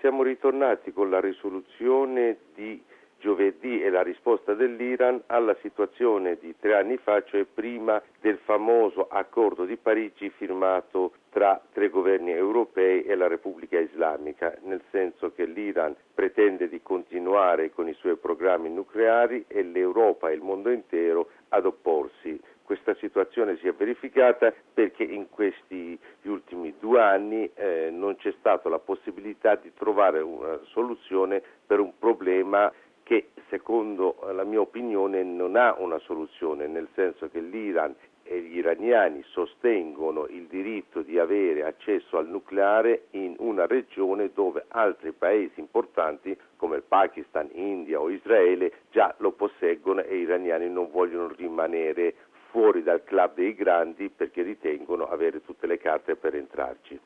siamo ritornati con la risoluzione di giovedì e la risposta dell'Iran alla situazione di 3 anni fa, cioè prima del famoso accordo di Parigi firmato tra 3 governi europei e la Repubblica Islamica, nel senso che l'Iran pretende di continuare con i suoi programmi nucleari e l'Europa e il mondo intero ad opporsi. Questa situazione si è verificata perché in questi ultimi 2 anni non c'è stata la possibilità di trovare una soluzione per un problema che, secondo la mia opinione, non ha una soluzione, nel senso che l'Iran e gli iraniani sostengono il diritto di avere accesso al nucleare in una regione dove altri paesi importanti come il Pakistan, India o Israele già lo posseggono e gli iraniani non vogliono rimanere fuori dal club dei grandi perché ritengono avere tutte le carte per entrarci.